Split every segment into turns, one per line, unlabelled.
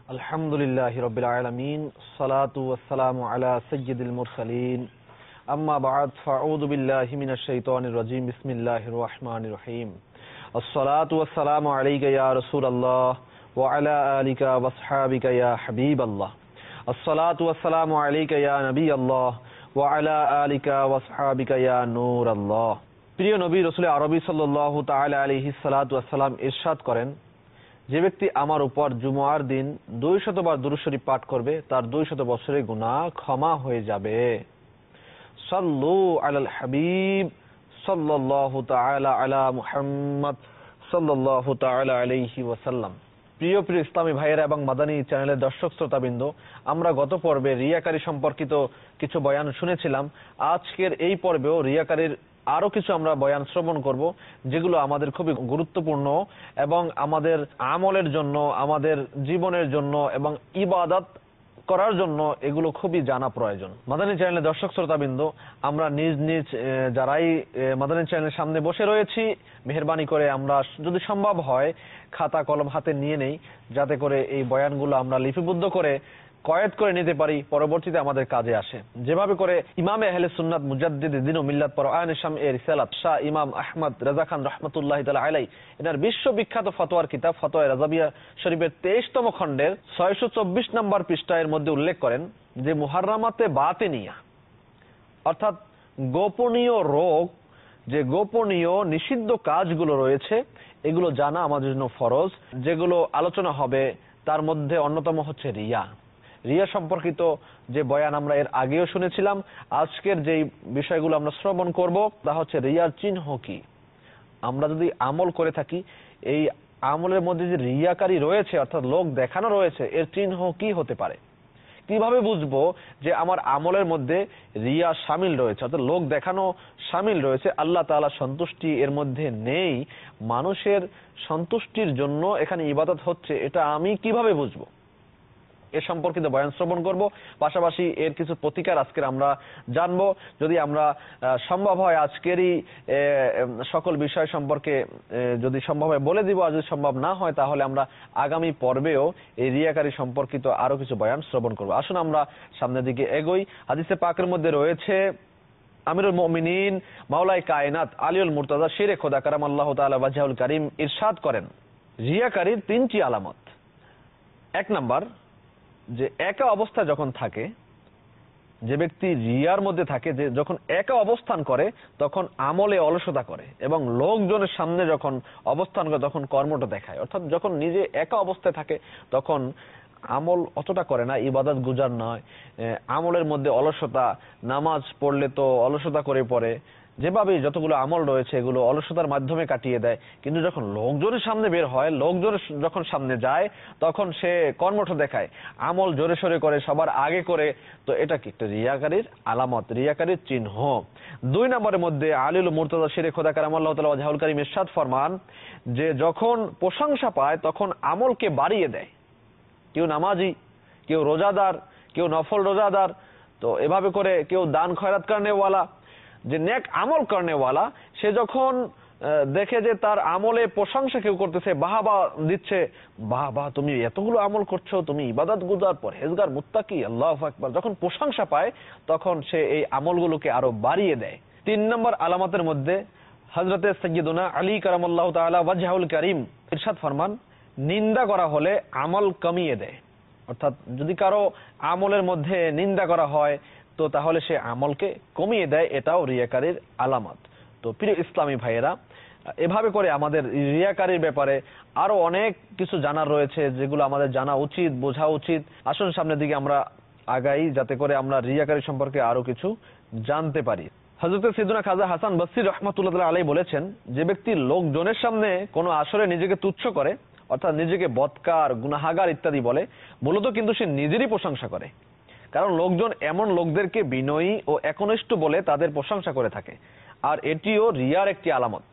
আলহামদুলিল্লাহি রাব্বিল আলামিন সালাতু ওয়াসসালামু আলা সাইয়্যিদিল মুরসালিন আম্মা বা'দ ফাআউযু বিল্লাহি মিনাশ শাইতানির রাজীম বিসমিল্লাহির রহমানির রহিম আসসালাতু ওয়াসসালামু আলাইকা ইয়া রাসূলুল্লাহ ওয়া আলা আলিকা ওয়া আসহাবিকা ইয়া হাবিবাল্লাহ আসসালাতু ওয়াসসালামু আলাইকা ইয়া নবিয়াল্লাহ ওয়া আলা আলিকা ওয়া আসহাবিকা ইয়া নূরাল্লাহ। প্রিয় নবী রাসূল আরবী সাল্লাল্লাহু তাআলা আলাইহি সাল্লাতু ওয়াসসালাম ইরশাদ করেন, যে ব্যক্তি আমার উপর জুমার দিন 200 বার দুরূদ শরীফ পাঠ করবে তার 200 বছরের গুনাহ ক্ষমা হয়ে যাবে। সাল্লু আলাল হাবিব সাল্লাল্লাহু তাআলা আলা মুহাম্মদ সাল্লাল্লাহু তাআলা আলাইহি ওয়াসাল্লাম। প্রিয় ইসলামী ভাইয়েরা এবং মাদানী চ্যানেলের দর্শক শ্রোতাবৃন্দ, আমরা গত পর্বে রিয়াকারী সম্পর্কিত কিছু বয়ান শুনেছিলাম। আজকের এই পর্বেও রিয়াকারীর আরো কিছু আমরা বয়ান শ্রবণ করব, যেগুলো আমাদের খুবই গুরুত্বপূর্ণ এবং আমাদের আমলের জন্য, আমাদের জীবনের জন্য এবং ইবাদত করার জন্য এগুলো খুবই জানা প্রয়োজন। মাদানী চ্যানেলের দর্শক শ্রোতাবৃন্দ, আমরা নিজ নিজ যারাই মাদানী চ্যানেলের সামনে বসে রয়েছি, মেহেরবানি করে আমরা যদি সম্ভব হয় খাতা কলম হাতে নিয়ে নেই, যাতে করে এই বয়ানগুলো আমরা লিপিবদ্ধ করে কয়েদ করে নিতে পারি, পরবর্তীতে আমাদের কাজে আসে। যেভাবে করে ইমামে আহলে সুন্নাত মুজাদ্দিদ দ্বীন ও মিল্লাত পরআনে শাম এর রিসালাত শাহ ইমাম আহমদ রাজা খান রাহমাতুল্লাহি তাআলা আলাইহি এনার বিশ্ববিখ্যাত ফতোয়ার কিতাব ফতোয়া রাজাবিয়া শরীফের 23তম খণ্ডের 624 নম্বর পৃষ্ঠার মধ্যে উল্লেখ করেন যে মুহাররামাতে বাতিনিয়া, অর্থাৎ গোপনীয় রোগ, যে গোপনীয় নিষিদ্ধ কাজগুলো রয়েছে এগুলো জানা আমাদের জন্য ফরজ। যেগুলো আলোচনা হবে তার মধ্যে অন্যতম হচ্ছে রিয়া। রিয়া সম্পর্কিত যে বয়ান আমরা এর আগেও শুনেছিলাম। আজকের যে বিষয়গুলো আমরা শ্রবণ করব তা হচ্ছে রিয়ার চিহ্ন কি। আমরা যদি আমল করে থাকি, এই আমলের মধ্যে যে রিয়াকারী রয়েছে অর্থাৎ লোক দেখানো রয়েছে, এর চিহ্ন কি হতে পারে, কিভাবে বুঝবো যে আমার আমলের মধ্যে রিয়া শামিল রয়েছে অর্থাৎ লোক দেখানো শামিল রয়েছে, আল্লাহ তাআলার সন্তুষ্টি এর মধ্যে নেই, মানুষের সন্তুষ্টির জন্য এখানে ইবাদত হচ্ছে, এটা আমি কিভাবে বুঝবো, এ সম্পর্কিত বয়ান শ্রবণ করব। পাশাপাশি এর কিছু প্রতিকার আজকের আমরা জানবো। যদি আমরা সম্ভব হয় আজকেরই সকল বিষয় সম্পর্কে যদি সম্ভব হয় বলে দিব, আর যদি সম্ভব না হয় তাহলে আমরা আগামী পর্বেও এই রিয়াকারী সম্পর্কিত আরো কিছু বয়ান শ্রবণ করব। আসুন আমরা সামনের দিকে এগোই। হাদিসে পাকের মধ্যে রয়েছে, আমিরুল মুমিনিন মাওলাই কায়নাত আলিউল মুর্তাজা শেরে খোদা কারামাল্লাহু তাআলা ওয়াজহুল কারীম ইরশাদ করেন, রিয়াকারীর 3টি আলামত। 1 নাম্বার, যে একা অবস্থা যখন থাকে, যে ব্যক্তি রিয়ার মধ্যে থাকে, যে যখন একা অবস্থান করে তখন আমলে অলসতা করে এবং লোকজনের সামনে যখন অবস্থান করে তখন কর্মঠ দেখায়। অর্থাৎ যখন নিজে একা অবস্থায় থাকে তখন আমল অতটা করে না, ইবাদত গুজার নয়, আমলের মধ্যে অলসতা, নামাজ পড়লে তো অলসতা করে পড়ে, যেভাবে যতগুলো আমল রয়েছে এগুলো অলসতার মাধ্যমে কাটিয়ে দেয়। কিন্তু যখন লোকজনের সামনে বের হয়, লোকজনের যখন সামনে যায় তখন সে কর্মঠ দেখায়, আমল জোরে সোরে করে, সবার আগে করে। তো এটা কি একটা রিয়াকারীর আলামত, রিয়াকারীর চিহ্ন। 2 নম্বরের মধ্যে আলিউল মুর্তাজা শেরে খোদা কারামাল্লাহু তাআলা ওয়াজহুল কারীম ইরশাদ ফরমান যে যখন প্রশংসা পায় তখন আমলকে বাড়িয়ে দেয়। কেউ নামাজি, কেউ রোজাদার, কেউ নফল রোজাদার, তো এভাবে করে কেউ দান খয়রাত করনেওয়ালা, যে নেক আমল করনেওয়ালা, সে যখন দেখে যে তার আমলে প্রশংসা কেউ করতেছে, বাহবা দিচ্ছে, বাহ তুমি এতগুলো আমল করছো, তুমি ইবাদত গুজার, পরহেজগার, মুত্তাকি, আল্লাহু আকবার, যখন প্রশংসা পায় তখন সে এই আমলগুলোকে আরো বাড়িয়ে দেয়। 3 নম্বর আলামতের মধ্যে হযরতে সাইয়্যিদুনা আলী কারামাল্লাহু তাআলা ওয়াজহুল কারীম ইরশাদ ফরমান, নিন্দা করা হলে আমল কমিয়ে দেয়। অর্থাৎ যদি কারো আমলের মধ্যে নিন্দা করা হয় তো তাহলে সে আমলকে কমিয়ে দেয়, এটাও রিয়াকারীর আলামত। তো প্রিয় ইসলামী ভাইয়েরা, এভাবে করে আমাদের রিয়াকারীর ব্যাপারে আরো অনেক কিছু জানার রয়েছে, যেগুলো আমাদের জানা উচিত, বোঝা উচিত। আসুন সামনের দিকে আমরা আগাই, যাতে করে আমরা রিয়াকারী সম্পর্কে আরো কিছু জানতে পারি। হযরত সাইয়্যিদুনা খাজা হাসান বসরি রাহমাতুল্লাহি আলাইহি বলেছেন, যে ব্যক্তি লোকজনের সামনে কোনো আসরে নিজেকে তুচ্ছ করে, অর্থাৎ নিজেকে বদকার, গুনাহগার ইত্যাদি বলে, মূলত কিন্তু সে নিজেরই প্রশংসা করে। কারণ লোকজন এমন লোকদেরকে বিনয়ী ও একনিষ্ঠ বলে তাদের প্রশংসা করে থাকে, আর এটিও রিয়ার একটি আলামত।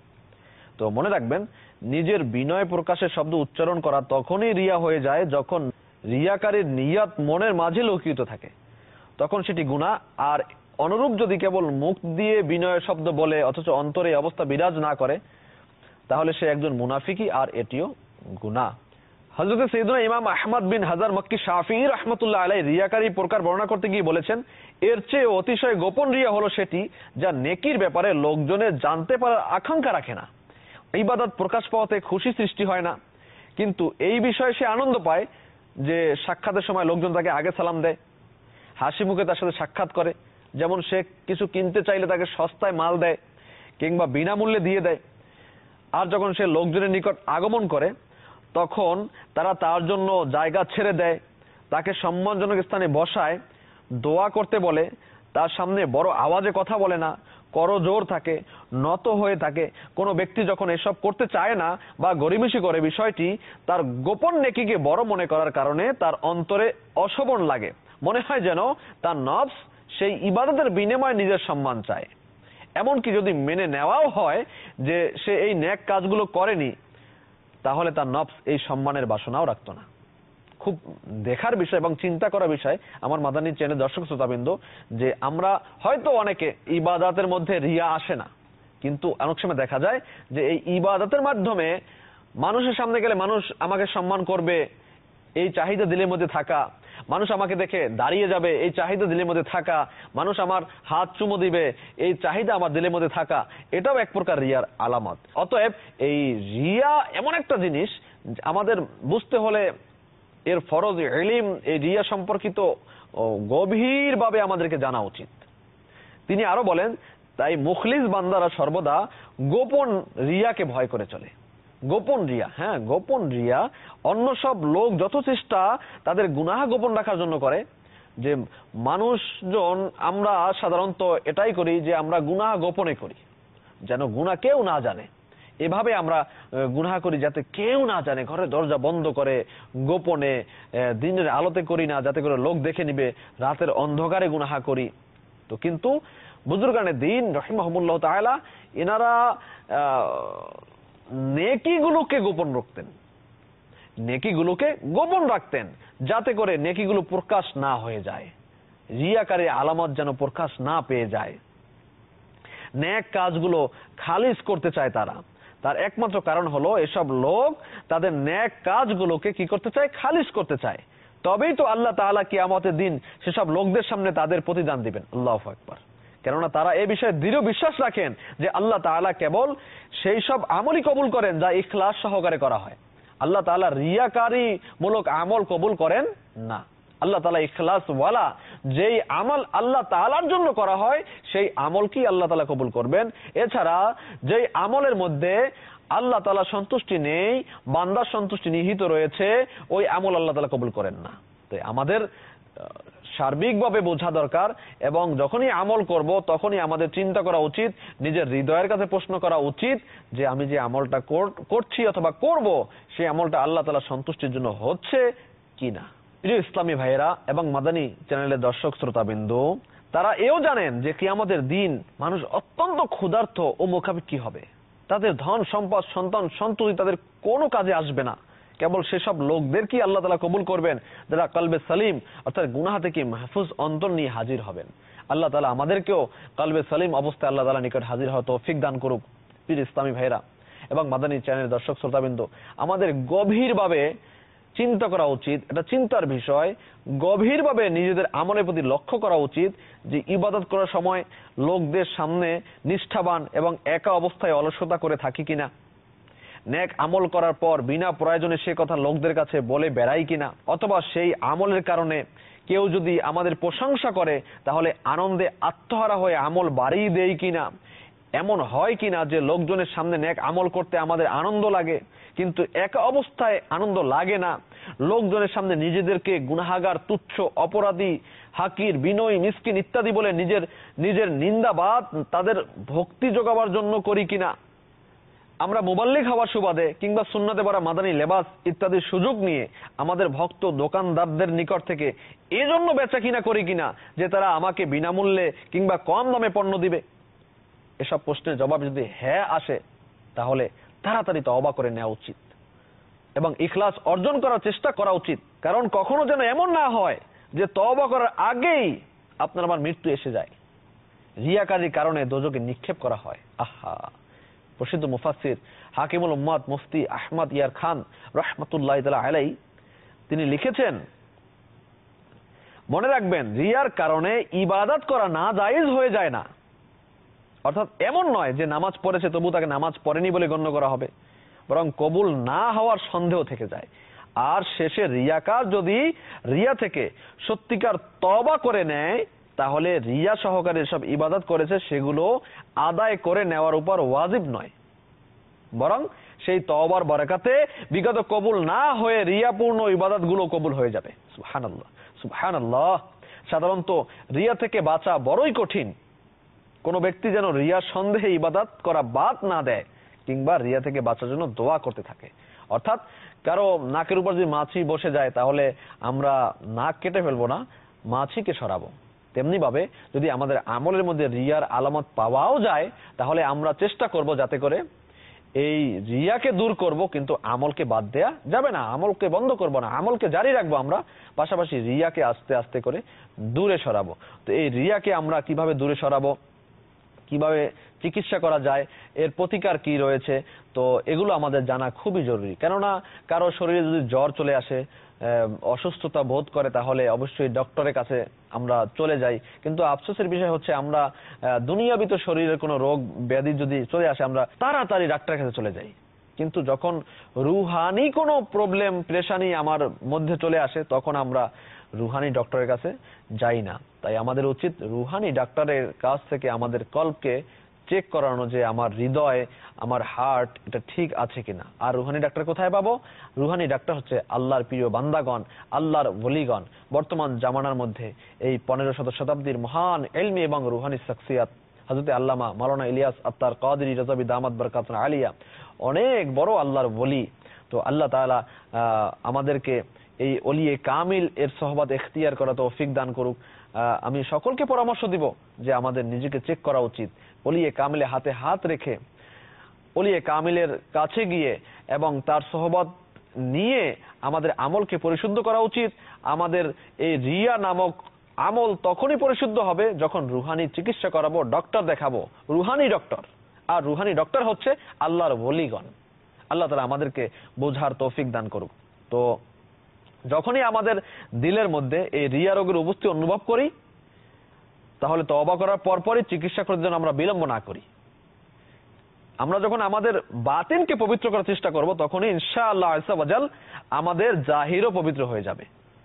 তো মনে রাখবেন, নিজের বিনয় প্রকাশের শব্দ উচ্চারণ করা তখনই রিয়া হয়ে যায় যখন রিয়াকারীর নিয়ত মনের মাঝে লুকিত থাকে, তখন সেটি গুনাহ। আর অনুরূপ যদি কেবল মুখ দিয়ে বিনয়ের শব্দ বলে অথচ অন্তরে অবস্থা বিরাজ না করে, তাহলে সে একজন মুনাফিকি, আর এটিও গুনাহ। হযরত সাইয়েদুনা ইমাম আহমদ বিন হাজার মক্কি শাফিঈ রাহমাতুল্লাহ আলাইহি রিয়াকারী প্রকার বর্ণনা করতে গিয়ে বলেছেন, এর চেয়ে অতিশয় গোপন রিয়া হলো সেটি যা নেকির ব্যাপারে লোকজনের জানতে পারার আকাঙ্ক্ষা রাখে না, ইবাদত প্রকাশ পাওয়াতে খুশি সৃষ্টি হয় না, কিন্তু এই বিষয়ে সে আনন্দ পায় যে সাক্ষাতের সময় লোকজন তাকে আগে সালাম দেয়, হাসি মুখে তার সাথে সাক্ষাৎ করে, যেমন সে কিছু কিনতে চাইলে তাকে সস্তায় মাল দেয় কিংবা বিনামূল্যে দিয়ে দেয়। আর যখন সে লোকজনের নিকট আগমন করে তখন তারা তার জন্য জায়গা ছেড়ে দেয়, তাকে সম্মানজনক স্থানে বসায়, দোয়া করতে বলে, তার সামনে বড় আওয়াজে কথা বলে না, করজোড় থাকে, নত হয়ে থাকে। কোনো ব্যক্তি যখন এসব করতে চায় না বা গরিমসি করে, বিষয়টি তার গোপন নেকিকে বড় মনে করার কারণে তার অন্তরে অশোভন লাগে, মনে হয় যেন তার নফস সেই ইবাদতের বিনিময়ে নিজের সম্মান চায়। এমনকি যদি মেনে নেওয়াও হয় যে সে এই নেক কাজগুলো করেনি, তাহলে তার নফস এই সম্মানের বাসনাও রাখতো না। খুব দেখার বিষয় এবং চিন্তা করার বিষয় আমার মাদানী চ্যানেল দর্শক শ্রোতাবৃন্দ, যে আমরা হয়তো অনেকে ইবাদতের মধ্যে রিয়া আসে না, কিন্তু অনেক সময় দেখা যায় যে এই ইবাদতের মাধ্যমে মানুষের সামনে গেলে মানুষ আমাকে সম্মান করবে, এই চাহিদা দিলের মধ্যে থাকা, মানুষ আমাকে দেখে দাঁড়িয়ে যাবে, এই চাহিদা দিলের মধ্যে থাকা, মানুষ আমার হাত চুমো দিবে, এই চাহিদা আমার দিলের মধ্যে থাকা, এটাও এক প্রকার রিয়ার আলামত। অতএব এই রিয়া এমন একটা জিনিস আমাদের বুঝতে হলে এর ফরজ ইলম, এই রিয়া সম্পর্কিত গভীরভাবে আমাদেরকে জানা উচিত। তিনি আরো বলেন, তাই মুখলিস বান্দারা সর্বদা গোপন রিয়াকে ভয় করে চলে। গোপন রিয়া, হ্যাঁ গোপন রিয়া, অন্য সব লোক যত চেষ্টা তাদের গুনাহ গোপন রাখার জন্য করে, যে মানুষজন আমরা সাধারণত এটাই করি যে আমরা গুনাহ গোপনে করি, যেন গুনাহ কেউ না জানে, এভাবে আমরা গুনাহ করি যাতে কেউ না জানে, ঘরে দরজা বন্ধ করে গোপনে, দিনের আলোতে করি না যাতে করে লোক দেখে নিবে, রাতের অন্ধকারে গুনাহ করি। তো কিন্তু বুজুর্গানে দ্বীন রাহিমাহুমুল্লাহ তাআলা এনারা নেকিগুলোকে গোপন রাখতেন, নেকিগুলোকে গোপন রাখতেন যাতে করে নেকিগুলো প্রকাশ না হয়ে যায়, রিয়াকারী আলামত যেন প্রকাশ না পেয়ে যায়। নেক কাজগুলো খালিস করতে চায় তারা, তার একমাত্র কারণ হলো এসব লোক তাদের নেক কাজগুলোকে কি করতে চায়, খালিস করতে চায়। তবেই তো আল্লাহ তাআলা কিয়ামতের দিন সেসব লোকদের সামনে তাদের প্রতিদান দিবেন। আল্লাহু আকবার। কেননা তারা এই বিষয়ে দৃঢ় বিশ্বাস রাখেন যে আল্লাহ তাআলা কেবল সেই সব আমলই কবুল করেন যা ইখলাস সহকারে করা হয়। আল্লাহ তাআলা রিয়াকারী মূলক আমল কবুল করেন না। আল্লাহ তাআলা ইখলাস ওয়ালা যেই আমল আল্লাহ তাআলার জন্য করা হয় সেই আমল কি আল্লাহ তাআলা কবুল করবেন। এছাড়া যেই আমলের মধ্যে আল্লাহ তাআলা সন্তুষ্টি নেই, বান্দার সন্তুষ্টি নিহিত রয়েছে, ওই আমল আল্লাহ তাআলা কবুল করেন না। তাই আমাদের সার্বিকভাবে বোঝা দরকার, এবং যখনই আমল করব তখনই আমাদের চিন্তা করা উচিত, নিজের হৃদয়ের কাছে প্রশ্ন করা উচিত যে আমি যে আমলটা করছি অথবা করব সেই আমলটা আল্লাহ তাআলা সন্তুষ্টির জন্য হচ্ছে কিনা। প্রিয় ইসলামী ভাইয়েরা এবং মাদানী চ্যানেলের দর্শক শ্রোতাবিন্দু, তারা এও জানেন যে কিয়ামতের দিন মানুষ অত্যন্ত ক্ষুধার্ত ও মুখাপেক্ষী হবে, তাদের ধন সম্পদ সন্তান সন্ততি তাদের কোনো কাজে আসবে না। কেবল সেসব লোকদেরকে আল্লাহ তাআলা কবুল করবেন যারা কলবে সালিম অর্থাৎ গুনাহ থেকে মাহফুজ অন্তর নিয়ে হাজির হবেন। আল্লাহ তাআলা আমাদেরকেও কলবে সালিম অবস্থায় আল্লাহ তাআলা নিকট হাজির হওয়ার তৌফিক দান করুক। প্রিয় ইসলামী ভাইরা এবং মাদানী চ্যানেলের দর্শক শ্রোতাবৃন্দ, আমাদের গভীরভাবে চিন্তা করা উচিত, এটা চিন্তার বিষয়, গভীরভাবে নিজেদের আমলের প্রতি লক্ষ্য করা উচিত যে ইবাদত করার সময় লোকদের সামনে নিষ্ঠাবান এবং একা অবস্থায় অলসতা করে থাকি কিনা, নেক আমল করার পর বিনা প্রয়োজনে সে কথা লোকদের কাছে বলে বেড়াই কিনা, অথবা সেই আমলের কারণে কেউ যদি আমাদের প্রশংসা করে তাহলে আনন্দে আত্মহারা হয়ে আমল বাড়িয়ে দেই কিনা। এমন হয় কিনা যে লোকজনের সামনে নেক আমল করতে আমাদের আনন্দ লাগে কিন্তু একা অবস্থায় আনন্দ লাগে না, লোকজনের সামনে নিজেদেরকে গুনাহগার, তুচ্ছ, অপরাধী, হাকির, বিনয়ী, মিসকিন ইত্যাদি বলে নিজের নিন্দাবাদ তাদের ভক্তি যোগাবার জন্য করি কিনা। আমরা মুবাল্লিগ হওয়ার সুবাদে কিংবা সুন্নতে পড়া মাদানী লেবাস ইত্যাদির সুযোগ নিয়ে আমাদের ভক্ত দোকানদারদের নিকট থেকে এজন্য বেচা কিনা করি কিনা যে তারা আমাকে বিনামূল্যে কিংবা কম দামে পণ্য দিবে। এসব প্রশ্নের জবাব যদি হ্যাঁ আসে তাহলে তাড়াতাড়ি তওবা করে নেওয়া উচিত এবং ইখলাস অর্জন করার চেষ্টা করা উচিত। কারণ কখনো যেন এমন না হয় যে তওবা করার আগেই আপনার আমার মৃত্যু এসে যায়, রিয়াকারীর কারণে দোজখে নিক্ষেপ করা হয়। আহা, প্রসিদ্ধ মুফাসসির হাকিমুল উম্মাত মুফতি আহমদ ইয়ার খান রাহমাতুল্লাহি তাআলা আলাইহি তিনি লিখেছেন, মনে রাখবেন রিয়ার কারণে ইবাদত করা না জায়েজ হয়ে যায় না। অর্থাৎ এমন নয় যে নামাজ পড়েছে তবু তাকে নামাজ পড়েনি বলে গণ্য করা হবে, বরং কবুল না হওয়ার সন্দেহ থেকে যায়। আর শেষে রিয়াকার যদি রিয়া থেকে সত্যিকার তওবা করে নেয়, তাহলে রিয়া সহকারে সব ইবাদত করেছে সেগুলো আদায় করে নেওয়ার উপর ওয়াজিব নয়, বরং সেই তওবার বরকতে বিগত কবুল না হয়ে রিয়াপূর্ণ ইবাদতগুলো কবুল হয়ে যাবে। সুবহানাল্লাহ, সুবহানাল্লাহ। সাধারণত রিয়া থেকে বাঁচা বড়ই কঠিন। কোন ব্যক্তি যেন রিয়া সন্দেহে ইবাদত করা বাদ না দেয়, কিংবা রিয়া থেকে বাঁচার জন্য দোয়া করতে থাকে। অর্থাৎ কারো নাকের উপর যদি মাছি বসে যায় তাহলে আমরা নাক কেটে ফেলবো না, মাছিকে সরাবো। তেমনি ভাবে যদি আমাদের আমলের মধ্যে রিয়ার আলামত পাওয়াও যায়, তাহলে আমরা চেষ্টা করব যাতে করে এই রিয়াকে দূর করব, কিন্তু আমলকে বাদ দেয়া যাবে না, আমলকে বন্ধ করব না, আমলকে জারি রাখবো আমরা, পাশাপাশি রিয়াকে আস্তে আস্তে করে দূরে সরাবো। তো এই রিয়াকে আমরা কিভাবে দূরে সরাবো, কিভাবে চিকিৎসা করা যায়, এর প্রতিকার কি রয়েছে, তো এগুলো আমাদের জানা খুবই জরুরি। কেননা কারো শরীরে যদি জ্বর চলে আসে, অসুস্থতা বোধ করে, তাহলে অবশ্যই ডক্টরের কাছে আমরা চলে যাই। কিন্তু আফসোসের বিষয় হচ্ছে আমরা দুনিয়াবিত শরীরের কোনো রোগ ব্যাধি যদি চলে আসে আমরা তাড়াতাড়ি ডাক্তারের কাছে চলে যাই। কিন্তু যখন রুহানি কোনো প্রবলেম পেরেশানি আমার মধ্যে চলে আসে, তখন আমরা রুহানি ডক্টরের কাছে যাই না। তাই আমাদের উচিত রুহানি ডাক্তারের কাছ থেকে আমাদের কলবকে চেক করানো, যে আমার হৃদয়, আমার হার্ট এটা ঠিক আছে কিনা। আর রুহানি ডাক্তার কোথায় পাবো? রুহানি ডাক্তার হচ্ছে আল্লাহর প্রিয় বান্দাগণ, আল্লাহর ওলিগণ। বর্তমান জামানার মধ্যে এই 15 শতাব্দীর মহান ইলমি এবং রুহানি শখসিয়াত হযরত আল্লামা মাওলানা ইলিয়াস আত্তার কাদেরী রাযাবি দামাত বরকাতুন আলিয়া অনেক বড় আল্লাহর ওলি। তো আল্লাহ তাআলা আমাদেরকে এই ওলিয়ে কামিল এর সোহবত ইখতিয়ার করা তৌফিক দান করুক। আমি সকলকে পরামর্শ দিব যে আমাদের নিজেকে চেক করা উচিত, ওলিয়ে কামিলে হাতে হাত রেখে ওলিয়ে কামিলের কাছে গিয়ে এবং তার সোহবত নিয়ে আমাদের আমলকে পরিশুদ্ধ করা উচিত। আমাদের এই রিয়া নামক আমল তখনই পরিশুদ্ধ হবে যখন রুহানি চিকিৎসা করাবো, ডক্টর দেখাবো, রুহানি ডক্টর। আর রুহানি ডক্টর হচ্ছে আল্লাহর ওলিগণ। আল্লাহ তাআলা আমাদেরকে বোঝার তৌফিক দান করুক। তো যখনই আমাদের দিলের মধ্যে এই রিয়া রোগের উপস্থিতি অনুভব করি, তাহলে তওবা করার পরপরই চিকিৎসা করার জন্য আমরা বিলম্ব না করি। আমরা যখন আমাদের বাতিনকে পবিত্র করার চেষ্টা করব, তখনই ইনশাআল্লাহ আযজা ওয়া জাল আমাদের জাহিরও পবিত্র হয়ে যাবে।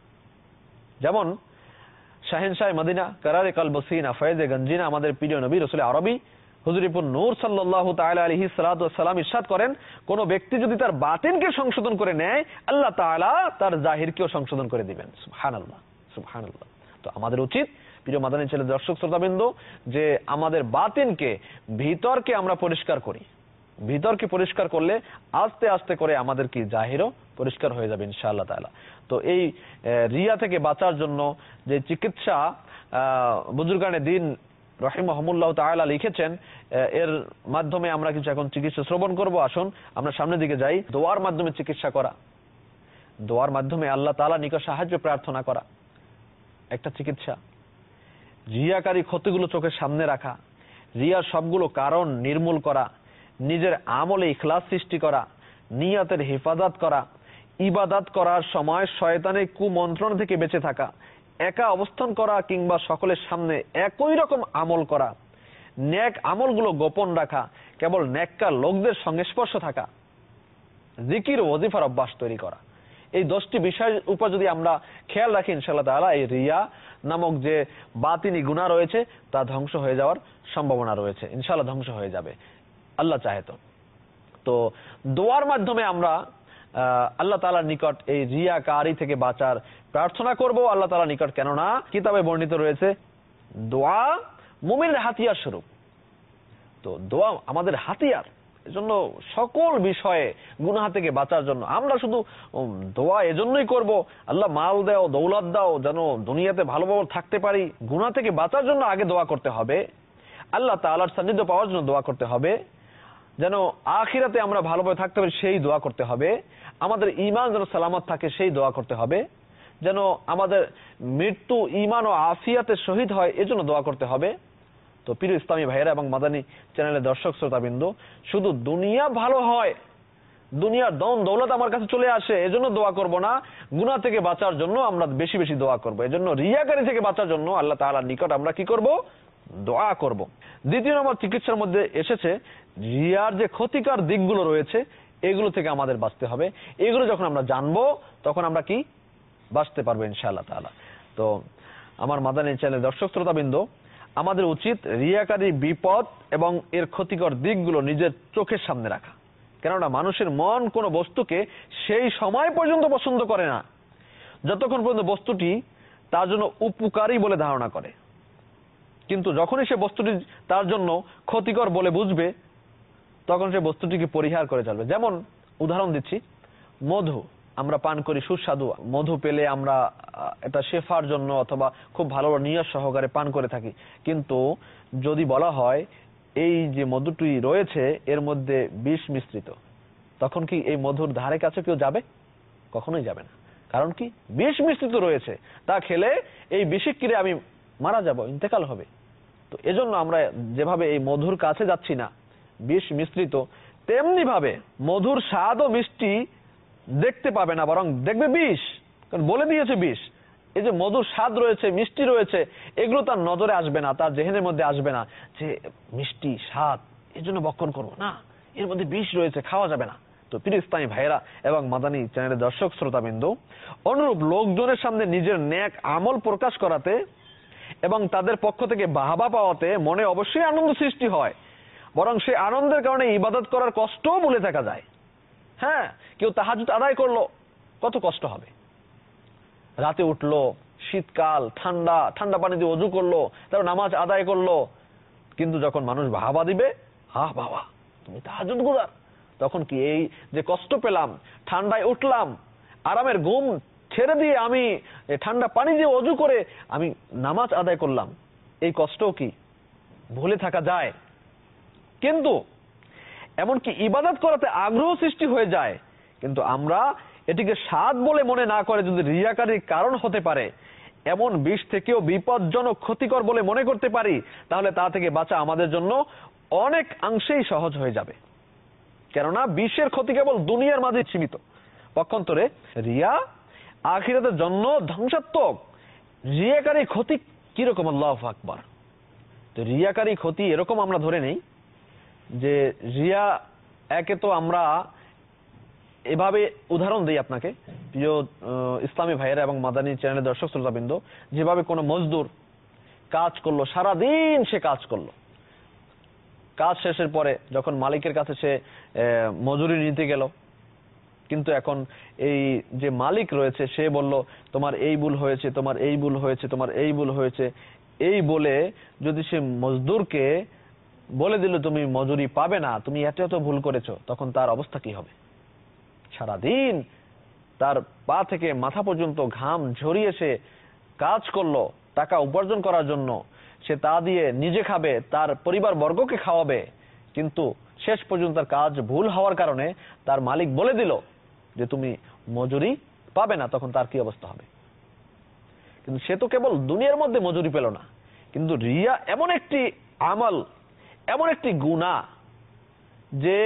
যেমন শাহেনশাহ মদিনা করারে কলব সিনা ফয়েজে গঞ্জিনা আমাদের প্রিয় নবী রাসূল আরবি হুজুরিপুর নূর সাল্লাল্লাহু তাআলা আলাইহি সাল্লাতু ওয়াস সালাম ইরশাদ করেন, কোন ব্যক্তি যদি তার বাতিনকে সংশোধন করে নেয়, আল্লাহ তাআলা তার জাহিরকেও সংশোধন করে দিবেন। সুবহানাল্লাহ, সুবহানাল্লাহ। তো আমাদের উচিত প্রিয় মাদানী ছেলে দর্শক শ্রোতাবৃন্দ, যে আমাদের বাতিনকে, ভিতরকে আমরা পরিষ্কার করি। ভিতরকে পরিষ্কার করলে আস্তে আস্তে করে আমাদের কি জাহিরও পরিষ্কার হয়ে যাবে ইনশাআল্লাহ তাআলা। তো এই রিয়া থেকে বাঁচার জন্য যে চিকিৎসা বুজুর্গানে দিন রাহিমাহুমুল্লাহ তাআলা লিখেছেন, এর মাধ্যমে আমরা কিছু এখন চিকিৎসা শ্রবণ করব। আসুন আমরা সামনের দিকে যাই। দোয়ার মাধ্যমে চিকিৎসা করা, দোয়ার মাধ্যমে আল্লাহ তাআলা নিকট সাহায্য প্রার্থনা করা একটা চিকিৎসা। রিয়াকারী ক্ষতিগুলো চোখের সামনে রাখা, রিয়ার সবগুলো কারণ নির্মূল করা, নিজের আমলে ইখলাস সৃষ্টি করা, নিয়তের হেফাজত করা, ইবাদত করার সময় শয়তানের কুমন্ত্রণা থেকে বেঁচে থাকা, একা অবস্থান করা কিংবা সকলের সামনে একই রকম আমল করা, নেক আমলগুলো গোপন রাখা, কেবল নেককার লোকদের সংস্পর্শ থাকা, জিকির ও ওয়াজিফার অভ্যাস তৈরি করা। এই 10টি বিষয়ের উপর যদি আমরা খেয়াল রাখি, ইনশাআল্লাহ তাআলা এই রিয়া নামক যে বাতিনি গুনাহ রয়েছে তা ধ্বংস হয়ে যাওয়ার সম্ভাবনা রয়েছে। ইনশাআল্লাহ ধ্বংস হয়ে যাবে, আল্লাহ চাহে তো। তো দোয়ার মাধ্যমে আমরা আল্লাহ তাআলার নিকট এই রিয়াকারী থেকে বাঁচার প্রার্থনা করব আল্লাহ তাআলার নিকট। কেননা কিতাবে বর্ণিত রয়েছে দোয়া মুমিনের হাতিয়ার স্বরূপ। তো দোয়া আমাদের হাতিয়ার, এজন্য সকল বিষয়ে গুনাহ থেকে বাঁচার জন্য আমরা শুধু দোয়া এজন্যই করব, আল্লাহ মাল দাও, দৌলত দাও, যেন দুনিয়াতে ভালোভাবে থাকতে পারি। গুনাহ থেকে বাঁচার জন্য আগে দোয়া করতে হবে, আল্লাহ তাআলার সান্নিধ্য পাওয়ার জন্য দোয়া করতে হবে, যেন আখিরাতে আমরা ভালোভাবে থাকতে পারি সেই দোয়া করতে হবে, আমাদের ঈমান যেন সালামত থাকে সেই দোয়া করতে হবে, যেন আমাদের মৃত্যু ঈমান ও আফিয়াতে শহীদ হয় এজন্য দোয়া করতে হবে। তো প্রিয় ইসলামী ভাইয়েরা এবং মাদানী চ্যানেলের দর্শক শ্রোতাবৃন্দ, শুধু দুনিয়া ভালো হয়, দুনিয়ার ধন দৌলত আমার কাছে চলে আসে এজন্য দোয়া করব না, গুনাহ থেকে বাঁচার জন্য আমরা বেশি বেশি দোয়া করব। এজন্য রিয়াকারী থেকে বাঁচার জন্য আল্লাহ তাআলার নিকট আমরা কি করব? দোয়া করব। দ্বিতীয় নম্বর চিকিৎসার মধ্যে এসেছে রিয়ার যে ক্ষতিকর দিকগুলো রয়েছে এগুলো থেকে আমাদের বাঁচতে হবে। এগুলো যখন আমরা জানবো তখন আমরা কি বাঁচতে পারবো ইনশাআল্লাহ তাআলা। তো আমার মাদানী চ্যানেলের দর্শক শ্রোতাবৃন্দ, আমাদের উচিত রিয়াকারী বিপদ এবং এর ক্ষতিকর দিকগুলো নিজের চোখের সামনে রাখা। কেননা মানুষের মন কোনো বস্তুকে সেই সময় পর্যন্ত পছন্দ করে না যতক্ষণ পর্যন্ত বস্তুটি তার জন্য উপকারী বলে ধারণা করে, কিন্তু যখনই সে বস্তুটি তার জন্য ক্ষতিকর বলে বুঝবে তখন সে বস্তুটিকে পরিহার করে চলবে। যেমন উদাহরণ দিচ্ছি, মধু আমরা পান করি, সুস্বাদু মধু পেলে আমরা এটা শেফার জন্য অথবা খুব ভালো নিয়ত সহকারে পান করে থাকি, কিন্তু যদি বলা হয় এই যে মধুটি রয়েছে এর মধ্যে বিষ মিশ্রিত, তখন কি এই মধুর ধারে কাছে কেউ যাবে? কখনোই যাবে না। কারণ কি? বিষ মিশ্রিত রয়েছে, তা খেলে এই বিষিক কিরে আমি মারা যাব, ইন্তেকাল হবে। তো এজন্য আমরা যেভাবে এই মধুর কাছে যাচ্ছি না, বিষ মিশ্রিত, তেমনি ভাবে মধুর স্বাদ ও মিষ্টি দেখতে পাবে না, বরং দেখবে বিষ, কারণ বলে দিয়েছে বিষ। এই যে মধুর স্বাদ রয়েছে, মিষ্টি রয়েছে, এগুলো তার নজরে আসবে না, তার জেহেনের মধ্যে আসবে না যে মিষ্টি স্বাদ এর জন্য বক্ষণ করবো না, এর মধ্যে বিষ রয়েছে, খাওয়া যাবে না। তো প্রিয় ইসলামী ভাইয়েরা এবং মাদানী চ্যানেলের দর্শক শ্রোতাবৃন্দ, অনুরূপ লোকজনের সামনে নিজের নেক আমল প্রকাশ করাতে এবং তাদের পক্ষ থেকে বাহবা পাওয়াতে মনে অবশ্যই আনন্দ সৃষ্টি হয়, বরং সে আনন্দের কারণে ইবাদত করার কষ্টও ভুলে থাকা যায়। হ্যাঁ, কেউ তাহাজ্জুদ আদায় করলো, কত কষ্ট হবে, রাতে উঠলো, শীতকাল, ঠান্ডা ঠান্ডা পানি দিয়ে ওযু করলো, তারপর নামাজ আদায় করলো, কিন্তু যখন মানুষ বাহবা দিবে, হা বাবা তুমি তাহাজ্জুদ গুজার, তখন কি এই যে কষ্ট পেলাম, ঠান্ডায় উঠলাম, আরামের ঘুম ছেড়ে দিয়ে আমি ঠান্ডা পানি দিয়ে ওযু করে আমি নামাজ আদায় করলাম, এই কষ্টও কি ভুলে থাকা যায়? কিন্তু এমনকি ইবাদত করাতে আগ্রহ সৃষ্টি হয়ে যায়, কিন্তু আমরা এটিকে স্বাদ বলে মনে না করে যদি রিয়াকারীর কারণ হতে পারে, এমন বিষ থেকেও বিপজ্জনক ক্ষতিকর বলে মনে করতে পারি, তাহলে তা থেকে বাঁচা আমাদের জন্য অনেক অংশেই সহজ হয়ে যাবে। কেননা বিষের ক্ষতি কেবল দুনিয়ার মাঝে সীমিত, পক্ষান্তরে রিয়া আখিরাতের জন্য ধ্বংসাত্মক। রিয়াকারী ক্ষতি কিরকম? আল্লাহু আকবার। তো রিয়াকারী ক্ষতি এরকম আমরা ধরে নেই যে রিয়া, একে তো আমরা এভাবে উদাহরণ দিই আপনাকে প্রিয় ইসলামী ভাইয়েরা এবং মাদানী চ্যানেলের দর্শক শ্রোতাবৃন্দ, যেভাবে কোনো মজদুর কাজ করলো, সারাদিন সে কাজ করলো, কাজ শেষের পরে যখন মালিকের কাছে সে মজুরি নিতে গেল, কিন্তু এখন এই যে মালিক রয়েছে সে বলল তোমার এই ভুল হয়েছে, তোমার এই ভুল হয়েছে, তোমার এই ভুল হয়েছে, এই বলে যদি সে মজদুরকে বলে দিল তুমি মজুরি পাবে না, তুমি এত এত ভুল করেছো, তখন তার অবস্থা কি হবে? সারাদিন তার পা থেকে মাথা পর্যন্ত ঘাম ঝরিয়ে সে কাজ করলো টাকা উপার্জন করার জন্য, সে তা দিয়ে নিজে খাবে, তার পরিবার বর্গকে খাওয়াবে, কিন্তু শেষ পর্যন্ত তার কাজ ভুল হওয়ার কারণে তার মালিক বলে দিল যে তুমি মজুরি পাবে না, তখন তার কি অবস্থা হবে? কিন্তু সে তো কেবল দুনিয়ার মধ্যে মজুরি পেল না, কিন্তু রিয়া এমন একটি আমল, এমন একটি গুনাহ, যে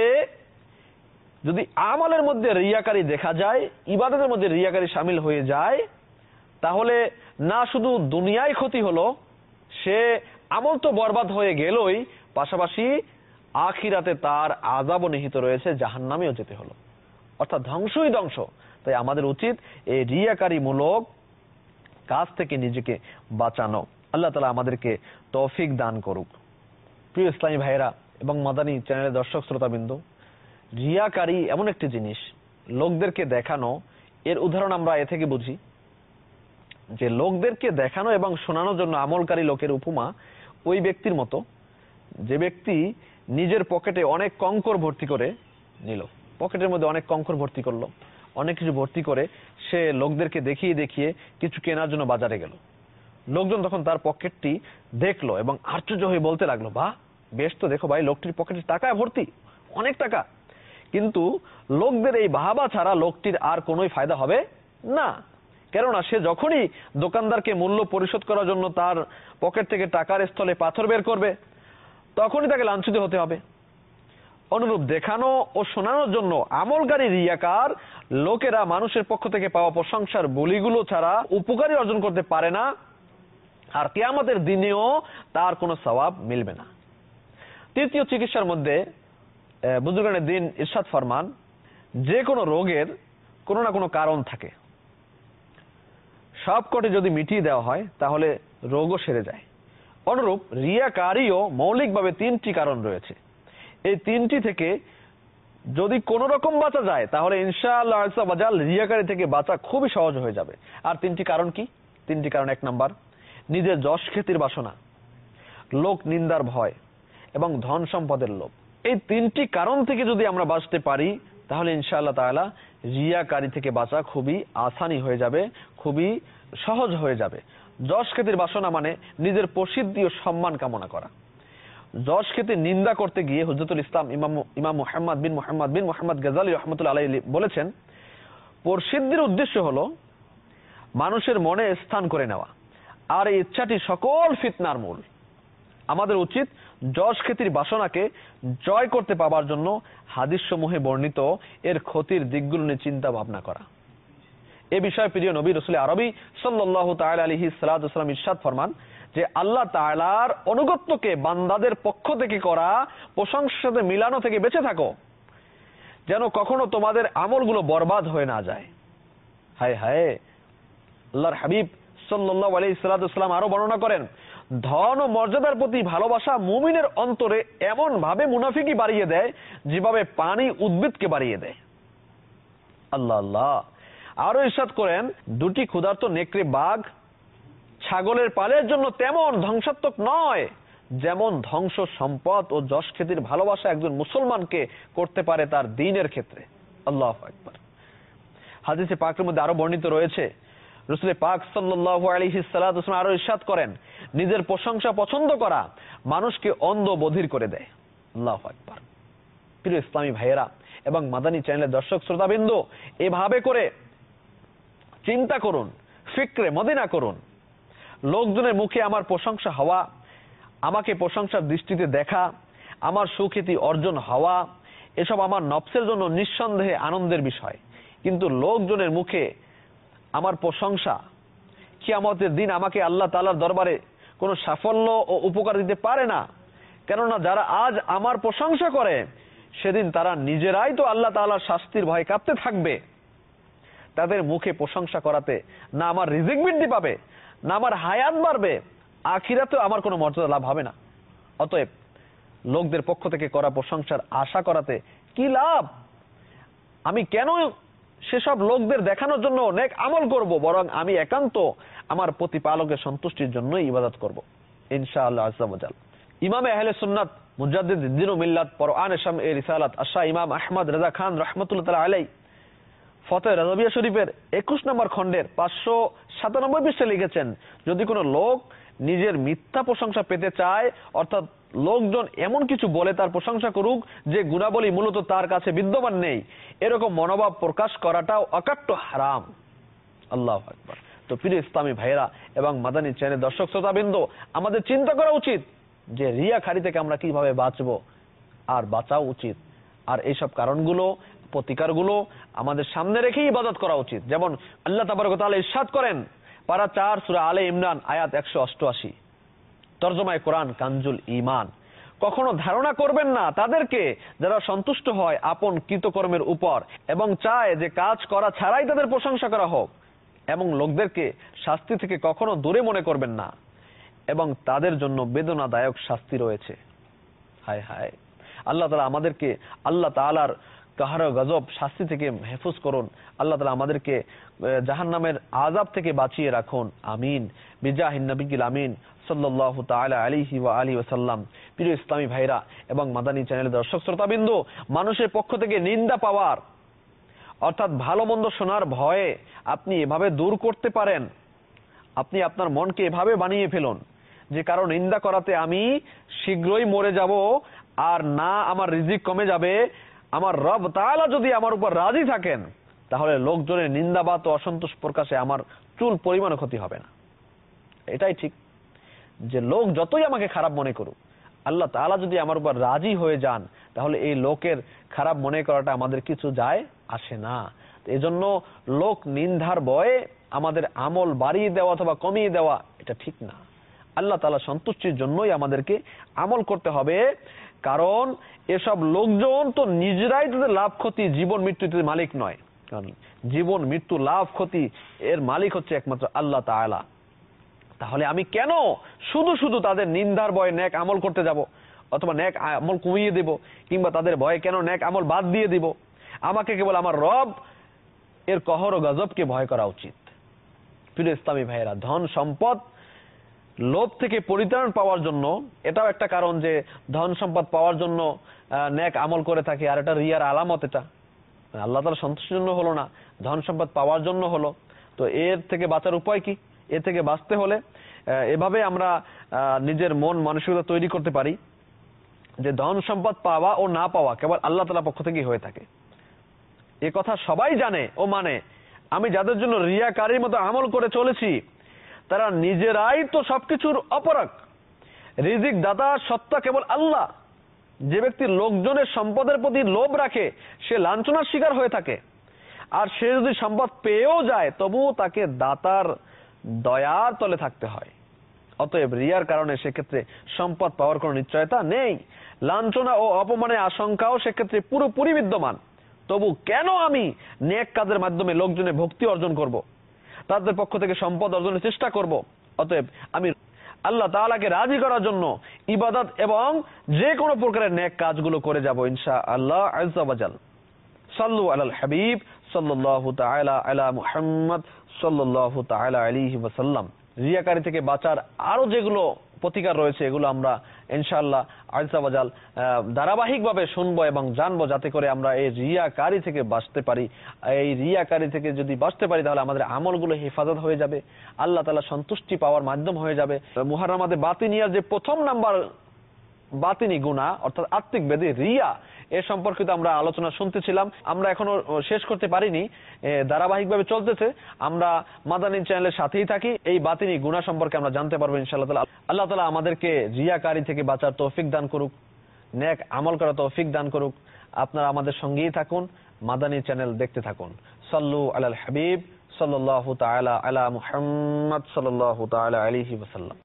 যদি আমলের মধ্যে রিয়াকারী দেখা যায়, ইবাদতের মধ্যে রিয়াকারী শামিল হয়ে যায়, তাহলে না শুধু দুনিয়ায় ক্ষতি হলো, সে আমল তো বরবাদ হয়ে গেলই, পাশাপাশি আখিরাতে তার আযাবও নিহিত রয়েছে, জাহান্নামেও যেতে হলো, অর্থাৎ ধ্বংসই ধ্বংস। তাই আমাদের উচিত এই রিয়াকারী মূলক কাজ থেকে নিজেকে বাঁচানো। আল্লাহ তাআলা আমাদেরকে তৌফিক দান করুক। প্রিয় ইসলামী ভাইয়েরা এবং মাদানী চ্যানেলের দর্শক শ্রোতাবৃন্দ, রিয়াকারী এমন একটি জিনিস, লোকদেরকে দেখানো, এর উদাহরণ আমরা এ থেকে বুঝি যে লোকদেরকে দেখানো এবং শোনানোর জন্য আমলকারী লোকের উপমা ওই ব্যক্তির মতো যে ব্যক্তি নিজের পকেটে অনেক কঙ্কর ভর্তি করে নিল, পকেটের মধ্যে অনেক কঙ্কর ভর্তি করলো, অনেক কিছু ভর্তি করে সে লোকদেরকে দেখিয়ে দেখিয়ে কিছু কেনার জন্য বাজারে গেল। লোকজন তখন তার পকেটটি দেখলো এবং আশ্চর্য হয়ে বলতে লাগলো, বাহ বেশ তো, দেখো ভাই লোকটির পকেটে টাকায় ভর্তি, অনেক টাকা। কিন্তু লোকদের এই বাহাবা ছাড়া লোকটির আর কোনোই ফায়দা হবে না, কেননা সে যখনই দোকানদারকে মূল্য পরিশোধ করার জন্য তার পকেট থেকে টাকার স্থলে পাথর বের করবে, তখনই তাকে লাঞ্ছিত হতে হবে। অনুরূপ দেখানো ও শোনানোর জন্য আমলকারী রিয়াকার লোকেরা মানুষের পক্ষ থেকে পাওয়া প্রশংসার বলিগুলো ছাড়া উপকারী অর্জন করতে পারে না, আর কিয়ামতের দিনেও তার কোনো সওয়াব মিলবে না। তৃতীয় চিকিৎসার মধ্যে বুজুর্গানে দিন ইরশাদ ফরমান, যে কোনো রোগের কোনো না কোনো কারণ থাকে, সবকটি যদি মিটিয়ে দেওয়া হয় তাহলে রোগও সেরে যায়। অনুরূপ রিয়াকারীও মৌলিকভাবে 3টি কারণ রয়েছে। এই 3টি থেকে যদি কোন রকম বাঁচা যায় তাহলে ইনশাআল্লাহ আযজা ওয়াজাল রিয়াকারী থেকে বাঁচা খুবই সহজ হয়ে যাবে। আর 3টি কারণ কি? 3টি কারণ: 1 নাম্বার, নিজের যশ খ্যাতির বাসনা, লোক নিন্দার ভয় এবং ধন সম্পদের লোভ। এই 3টি কারণ থেকে যদি আমরা বাঁচতে পারি তাহলে ইনশাআল্লাহ তাআলা রিয়াকারী থেকে বাঁচা খুবই আসানি হয়ে যাবে, খুবই সহজ হয়ে যাবে। যশ খ্যাতির বাসনা মানে নিজের প্রসিদ্ধি ও সম্মান কামনা করা। যশ খ্যাতির নিন্দা করতে গিয়ে হুজ্জতুল ইসলাম ইমাম মুহাম্মদ বিন মুহাম্মদ গাযালি রাহমাতুল্লাহ আলাইহি বলেছেন, প্রসিদ্ধির উদ্দেশ্য হলো মানুষের মনে স্থান করে নেওয়া, আর এই ইচ্ছাটি সকল ফিতনার মূল। আমাদের উচিত যশ খ্যাতির বাসনাকে জয় করতে পাওয়ার জন্য হাদিস সমূহে বর্ণিত এর ক্ষতির দিকগুলো নিয়ে চিন্তা ভাবনা করা। এ বিষয়ে প্রিয় নবী রাসূল আরবি সাল্লাল্লাহু তাআলা আলাইহি সাল্লাতু ওয়াস সাল্লাম ইরশাদ ফরমান যে আল্লাহ তাআলার অনুগত্যকে বান্দাদের পক্ষ থেকে করা প্রশংসার সাথে মিলানো থেকে বেঁচে থাকো, যেন কখনো তোমাদের আমলগুলো বরবাদ হয়ে না যায়। হায় হায়, আল্লাহর হাবিব সাল্লাল্লাহু আলাইহি সাল্লাতু ওয়াস সাল্লাম আরো বর্ণনা করেন, ধন ও মর্যাদার প্রতি ভালোবাসা মুমিনের অন্তরে এমন ভাবে মুনাফিকি বাড়িয়ে দেয় যেভাবে পানি উদ্ভিদকে বাড়িয়ে দেয়। আল্লাহ আল্লাহ। আরো ইরশাদ করেন, দুটি ক্ষুধার্ত নেকড়ে বাঘ ছাগলের পালের জন্য তেমন ধ্বংসাত্মক নয় যেমন ধ্বংস সম্পদ ও যশ খ্যাতির ভালোবাসা একজন মুসলমানকে করতে পারে তার দ্বীনের ক্ষেত্রে। আল্লাহু আকবার। হাদিসে পাকের মধ্যে আরো বর্ণিত রয়েছে, রাসূল পাক সাল্লাল্লাহু আলাইহি সাল্লাতু ওয়াস সাল্লাম আরো ইরশাদ করেন, নিজের প্রশংসা পছন্দ করা মানুষকে অন্ধ বধির করে দেয়। আল্লাহু আকবার। প্রিয় ইসলামী ভাইয়েরা এবং মাদানী চ্যানেলের দর্শক শ্রোতাবৃন্দ, এভাবে করে চিন্তা করুন, ফিকরে মদিনা করুন। লোকজনের মুখে আমার প্রশংসা হওয়া, আমাকে প্রশংসার দৃষ্টিতে দেখা, আমার সুখ্যাতি অর্জন হওয়া, এসব আমার নফসের জন্য নিঃসন্দেহে আনন্দের বিষয়। কিন্তু লোকজনের মুখে আমার প্রশংসা কিয়ামতের দিন আমাকে আল্লাহ তাআলার দরবারে কোনো সাফল্য ও উপকার দিতে পারে না। কেননা যারা আজ আমার প্রশংসা করে সেদিন তারা নিজেরাই তো আল্লাহ তাআলার শাস্তির ভয়ে কাঁপতে থাকবে। তাদের মুখে প্রশংসা করাতে না আমার রিজিক বৃদ্ধি পাবে, না আমার হায়াত বাড়বে, আখিরাতেও আমার কোনো মর্যাদা লাভ হবে না। অতএব লোকদের পক্ষ থেকে করা প্রশংসার আশা করাতে কি লাভ? আমি কেন সেসব লোকদের দেখানোর জন্য নেক আমল করব, বরং আমি একান্ত আমার প্রতিপালকের সন্তুষ্টির জন্যই ইবাদত করব ইনশাআল্লাহ আযজা ওয়াজাল। ইমাম আহলে সুন্নাত মুজাদ্দিদ দ্বীন ও মিল্লাত কোরআন শাম এর রিসালাত আশা ইমাম আহমদ রেজা খান রাহমাতুল্লাহ তাআলা আলাইহি ফতোয়া রাজাবিয়া শরীফের 21 নম্বর খণ্ডের 597 পৃষ্ঠায় লিখেছেন, যদি কোনো লোক নিজের মিথ্যা প্রশংসা পেতে চায়, অর্থাৎ লোকজন এমন কিছু বলে তার প্রশংসা করুক যে গুণাবলী মূলত তার কাছে বিদ্যমান নেই, এরকম মনোভাব প্রকাশ করাটাও অকাট্য হারাম। আল্লাহু আকবার। তো প্রিয় ইসলামী ভাইয়েরা এবং মাদানী চ্যানেলের দর্শক শ্রোতাবৃন্দ, আমাদের চিন্তা করা উচিত যে রিয়াকারী থেকে আমরা কিভাবে বাঁচবো, আর বাঁচাও উচিত। আর এইসব কারণগুলো, প্রতিকারগুলো আমাদের সামনে রেখেই ইবাদত করা উচিত। যেমন আল্লাহ তাবারক ওয়া তাআলা ইরশাদ করেন পারা 4 সূরা আলে ইমরান আয়াত 188, তরজমায়ে কোরআন কানজুল ঈমান, কখনো ধারণা করবেন না তাদেরকে যারা সন্তুষ্ট হয় আপন কৃতকর্মের উপর এবং চায় যে কাজ করা ছাড়াই তাদের প্রশংসা করা হোক, এবং লোকদেরকে শাস্তি থেকে কখনো দূরে মনে করবেন না, এবং তাদের জন্য বেদনাদায়ক শাস্তি রয়েছে। হায় হায়, আল্লাহ তাআলা আমাদেরকে আল্লাহ তাআলার কাহার গজব শাস্তি থেকে হেফাজত করুন। আল্লাহ তাআলা আমাদেরকে জাহান্নামের আযাব থেকে বাঁচিয়ে রাখুন। আমিন বিজাহিন নবিয়্যিল আমিন সাল্লাল্লাহু তাআলা আলাইহি ওয়া আলিহি ওয়াসাল্লাম। প্রিয় ইসলামী ভাইরা এবং মাদানী চ্যানেলের দর্শক শ্রোতাবৃন্দ, মানুষের পক্ষ থেকে নিন্দা পাওয়ার অর্থাৎ ভালো মন্দ শোনার ভয়ে আপনি এভাবে দূর করতে পারেন, আপনি আপনার মনকে এভাবে বানিয়ে ফেলুন যে কারণ নিন্দা করাতে আমি শীঘ্রই মরে যাব, আর না আমার রিজিক কমে যাবে। আমার রব তাআলা যদি আমার উপর রাজি থাকেন তাহলে লোকজনের নিন্দাবাদ ও অসন্তোষ প্রকাশে আমার চুল পরিমাণ ক্ষতি হবে না। এটাই ঠিক যে লোক যতই আমাকে খারাপ মনে করুক, আল্লাহ তাআলা যদি আমার উপর রাজি হয়ে যান, তাহলে এই লোকের খারাপ মনে করাটা আমাদের কিছু যায় আসে না। এজন্য লোক নিন্দার ভয়ে আমাদের আমল বাড়িয়ে দেওয়া অথবা কমিয়ে দেওয়া এটা ঠিক না। আল্লাহ তাআলা সন্তুষ্টির জন্যই আমাদেরকে আমল করতে হবে, কারণ এসব লোকজন তো নিজেরাই তাদের লাভ ক্ষতি, জীবন মৃত্যুতে মালিক নয়। কারণ জীবন মৃত্যু লাভ ক্ষতি এর মালিক হচ্ছে একমাত্র আল্লাহ তাআলা। তাহলে আমি কেন শুধু শুধু তাদের নিন্দার ভয়ে নেক আমল করতে যাব, অথবা নেক আমল কমিয়ে দেব, কিংবা তাদের ভয়ে কেন নেক আমল বাদ দিয়ে দিব? আমাকে কেবল আমার রব এর কহর ও গজবকে ভয় করা উচিত। প্রিয় ইসলামী ভাইয়েরা, ধন সম্পদ লোভ থেকে পরিত্রাণ পাওয়ার জন্য এটাও একটা কারণ যে ধন সম্পদ পাওয়ার জন্য নেক আমল করে থাকে, আর এটা রিয়ার আলামত। এটা আল্লাহ তাআলা সন্তুষ্টির জন্য হলো না, ধন সম্পদ পাওয়ার জন্য হলো। তো এর থেকে বাঁচার উপায় কি? এর থেকে বাঁচতে হলে এভাবে আমরা নিজের মন মানসিকতা তৈরি করতে পারি যে ধন সম্পদ পাওয়া ও না পাওয়া কেবল আল্লাহ তাআলার পক্ষ থেকেই হয়ে থাকে। এ কথা সবাই জানে ও মানে। আমি যাদের জন্য রিয়াকারীর মতো আমল করে চলেছি, তারা নিজেরাই তো সবকিছুর অপরাগ। রিজিক দাতা সত্তা কেবল আল্লাহ। যে ব্যক্তি লোকজনের সম্পদের প্রতি লোভ রাখে, সে লাঞ্ছনার শিকার হয়ে থাকে। আর সে যদি সম্পদ পেয়েও যায়, তবুও তাকে দাতার দয়ার তলে থাকতে হয়। অতএব রিয়ার কারণে সেক্ষেত্রে সম্পদ পাওয়ার কোনো নিশ্চয়তা নেই। লাঞ্ছনা ও অপমানের আশঙ্কাও সেক্ষেত্রে পুরোপুরি বিদ্যমান। তবু কেন আমি নেক কাজের মাধ্যমে লোকজনের ভক্তি অর্জন করব, তাদের পক্ষ থেকে সম্পদ অর্জনের চেষ্টা করব? অতএব আমি আল্লাহ তাআলাকে রাজি করার জন্য ইবাদত এবং যে কোনো প্রকারের নেক কাজগুলো করে যাব ইনশাআল্লাহ আযজা ওয়া জাল। সাল্লু আলাল হাবিব সাল্লাল্লাহু তাআলা আলা মুহাম্মদ সাল্লাল্লাহু তাআলা আলাইহি ওয়াসাল্লাম। রিয়াকারী থেকে বাঁচার আরো যেগুলো প্রতিকার রয়েছে, এগুলো আমরা ইনশাআল্লাহ আযজা ওয়া জাল ধারাবাহিকভাবে শুনবো এবং জানবো, যাতে করে আমরা এই রিয়াকারী থেকে বাঁচতে পারি। এই রিয়াকারী থেকে যদি বাঁচতে পারি, তাহলে আমাদের আমলগুলো হেফাজত হয়ে যাবে, আল্লাহ তাআলা সন্তুষ্টি পাওয়ার মাধ্যম হয়ে যাবে। মুহাররমাতে বাতিনিয়ার যে প্রথম নাম্বার বাতিনি গুনাহ অর্থাৎ আত্মিক ব্যাধি রিয়া, এ সম্পর্কিত আমরা আলোচনা শুনতেছিলাম। আমরা এখনো শেষ করতে পারিনি, ধারাবাহিকভাবে চলতেছে। আমরা মাদানী চ্যানেলের সাথেই থাকি, এই বাতিনি গুনাহ সম্পর্কে আমরা জানতে পারবো ইনশাআল্লাহ তাআলা। আল্লাহ তাআলা আমাদেরকে রিয়াকারী থেকে বাঁচার তৌফিক দান করুক, নেক আমল করার তৌফিক দান করুক। আপনারা আমাদের সঙ্গেই থাকুন, মাদানী চ্যানেল দেখতে থাকুন। সাল্লু আলাল হাবিব সাল্লাল্লাহু তাআলা আলা মুহাম্মদ সাল্লাল্লাহু তাআলা আলাইহি ওয়াসাল্লাম।